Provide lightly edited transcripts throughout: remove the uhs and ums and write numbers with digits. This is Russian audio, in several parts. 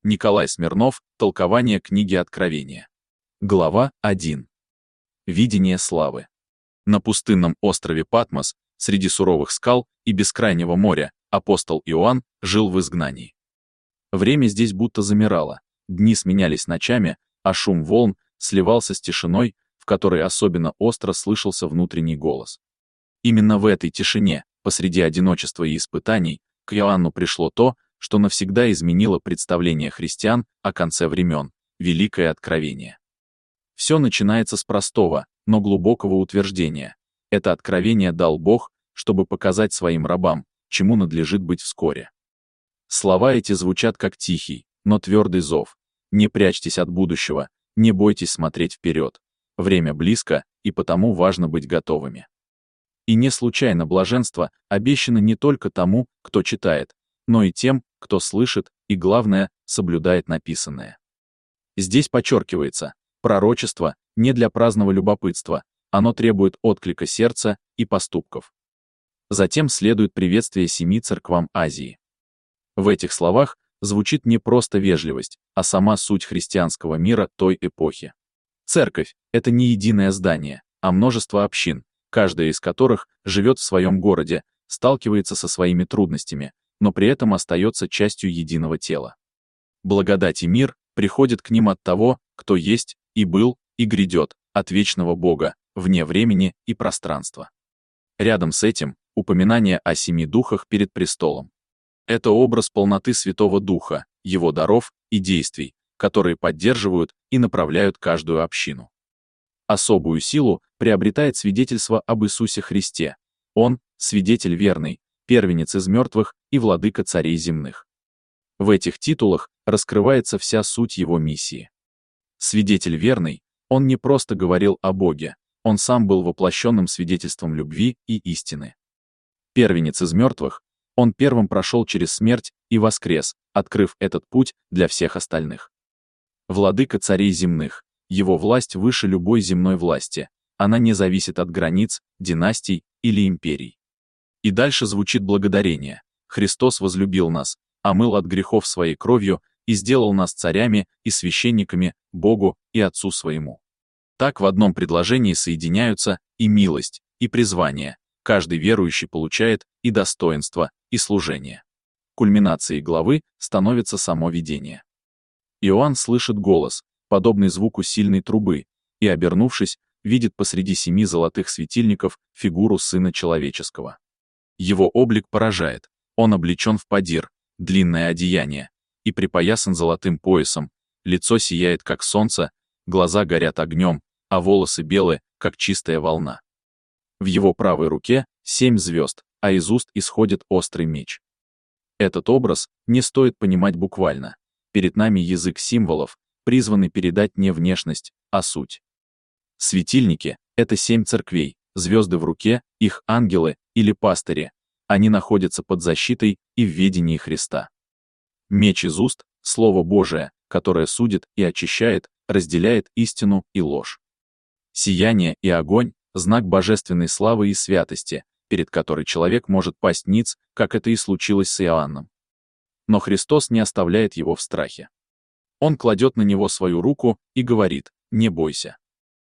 Николай Смирнов. Толкование книги Откровения. Глава 1. Видение славы. На пустынном острове Патмос, среди суровых скал и бескрайнего моря, апостол Иоанн жил в изгнании. Время здесь будто замирало, дни сменялись ночами, а шум волн сливался с тишиной, в которой особенно остро слышался внутренний голос. Именно в этой тишине, посреди одиночества и испытаний, к Иоанну пришло то, что навсегда изменило представление христиан о конце времен — Великое Откровение. Все начинается с простого, но глубокого утверждения. Это откровение дал Бог, чтобы показать своим рабам, чему надлежит быть вскоре. Слова эти звучат как тихий, но твердый зов. Не прячьтесь от будущего, не бойтесь смотреть вперед. Время близко, и потому важно быть готовыми. И не случайно блаженство обещано не только тому, кто читает, но и тем, кто слышит, и, главное, соблюдает написанное. Здесь подчеркивается, пророчество не для праздного любопытства, оно требует отклика сердца и поступков. Затем следует приветствие 7 церквам Азии. В этих словах звучит не просто вежливость, а сама суть христианского мира той эпохи. Церковь — это не единое здание, а множество общин, каждая из которых живет в своем городе, сталкивается со своими трудностями, но при этом остается частью единого тела. Благодать и мир приходят к ним от того, кто есть, и был, и грядет, от вечного Бога, вне времени и пространства. Рядом с этим упоминание о 7 духах перед престолом. Это образ полноты Святого Духа, его даров и действий, которые поддерживают и направляют каждую общину. Особую силу приобретает свидетельство об Иисусе Христе. Он — свидетель верный, первенец из мертвых и владыка царей земных. В этих титулах раскрывается вся суть его миссии. Свидетель верный, он не просто говорил о Боге, он сам был воплощенным свидетельством любви и истины. Первенец из мертвых, он первым прошел через смерть и воскрес, открыв этот путь для всех остальных. Владыка царей земных, его власть выше любой земной власти, она не зависит от границ, династий или империй. И дальше звучит благодарение. Христос возлюбил нас, омыл от грехов своей кровью и сделал нас царями и священниками Богу и Отцу своему. Так в одном предложении соединяются и милость, и призвание. Каждый верующий получает и достоинство, и служение. Кульминацией главы становится само видение. Иоанн слышит голос, подобный звуку сильной трубы, и, обернувшись, видит посреди 7 золотых светильников фигуру Сына Человеческого. Его облик поражает, он облечен в подир, длинное одеяние, и припоясан золотым поясом, лицо сияет, как солнце, глаза горят огнем, а волосы белые, как чистая волна. В его правой руке 7 звезд, а из уст исходит острый меч. Этот образ не стоит понимать буквально. Перед нами язык символов, призванный передать не внешность, а суть. Светильники — это 7 церквей, звезды в руке, их ангелы или пастыри. Они находятся под защитой и в ведении Христа. Меч из уст — Слово Божие, которое судит и очищает, разделяет истину и ложь. Сияние и огонь — знак божественной славы и святости, перед которой человек может пасть ниц, как это и случилось с Иоанном. Но Христос не оставляет его в страхе. Он кладет на него свою руку и говорит: «Не бойся».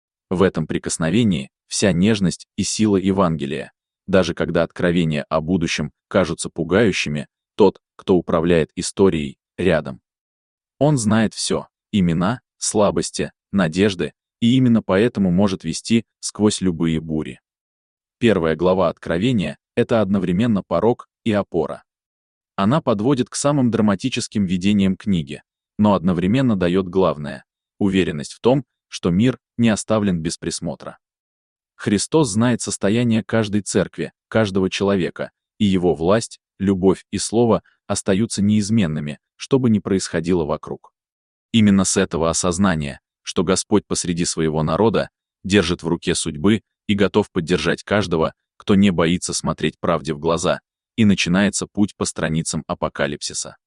В этом прикосновении вся нежность и сила Евангелия. Даже когда откровения о будущем кажутся пугающими, тот, кто управляет историей, рядом. Он знает все — имена, слабости, надежды, и именно поэтому может вести сквозь любые бури. Первая глава Откровения — это одновременно порог и опора. Она подводит к самым драматическим видениям книги, но одновременно дает главное — уверенность в том, что мир не оставлен без присмотра. Христос знает состояние каждой церкви, каждого человека, и его власть, любовь и слово остаются неизменными, что бы ни происходило вокруг. Именно с этого осознания, что Господь посреди своего народа держит в руке судьбы и готов поддержать каждого, кто не боится смотреть правде в глаза, и начинается путь по страницам апокалипсиса.